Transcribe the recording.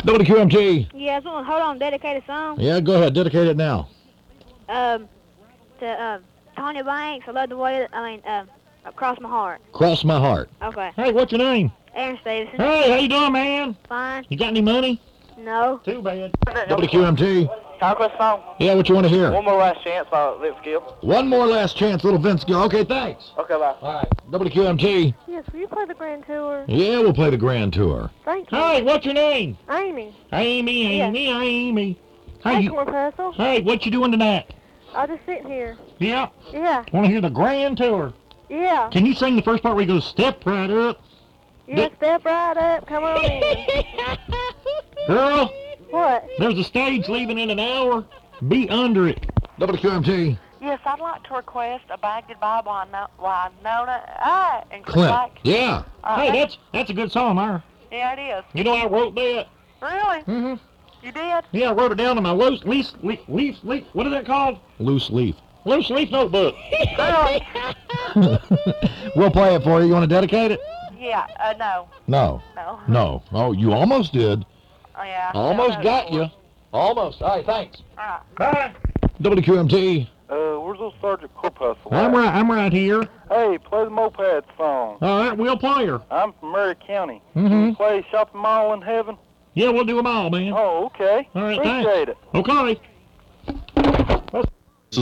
WQMT. Yeah, I just want to hold on, dedicate a song. Yeah, go ahead. Dedicate it now. To Tanya Banks. I love the way. Across my heart. Cross my heart. Okay. Hey, what's your name? Aaron Stevenson. Hey, how you doing, man? Fine. You got any money? No. Too bad. WQMT. Conquest song? Yeah, what you want to hear? One More Last Chance by Vince Gill. One more last chance, little Vince Gill. Okay, thanks. Okay, bye. All right. WQMT. Yes, will you play the Grand Tour? Yeah, we'll play the Grand Tour. Thank you. Hey, what's your name? Amy. Amy. Hey, Hey, Corpuscle. hey, what you doing tonight? I'm just sitting here. Yeah. Yeah. Want to hear the Grand Tour? Yeah. Can you sing the first part where he goes, step right up? Yeah, step right up. Come on in. Girl, What? there's a stage leaving in an hour. Be under it. WQMT. Yes, I'd like to request a Bag Goodbye by Winona and Clint. Black. Yeah. Hey, that's a good song, there. Yeah, it is. You know, I wrote that. Really? Mm-hmm. You did? Yeah, I wrote it down in my loose leaf. What is that called? Loose leaf. Loose leaf notebook. Really? We'll play it for you. You want to dedicate it? Yeah, no. No. No. No. Oh, you almost did. Oh, yeah. Almost No, got you. Almost. All right, thanks. All right. Bye. WQMT. Where's old Sergeant Corpuscle? I'm right here. Hey, play the Moped song. All right, we'll play her. I'm from Murray County. Mm-hmm. Play Shopping Mall in Heaven? Yeah, we'll do them all, man. Oh, okay. All right, Appreciate thanks. it. Okay.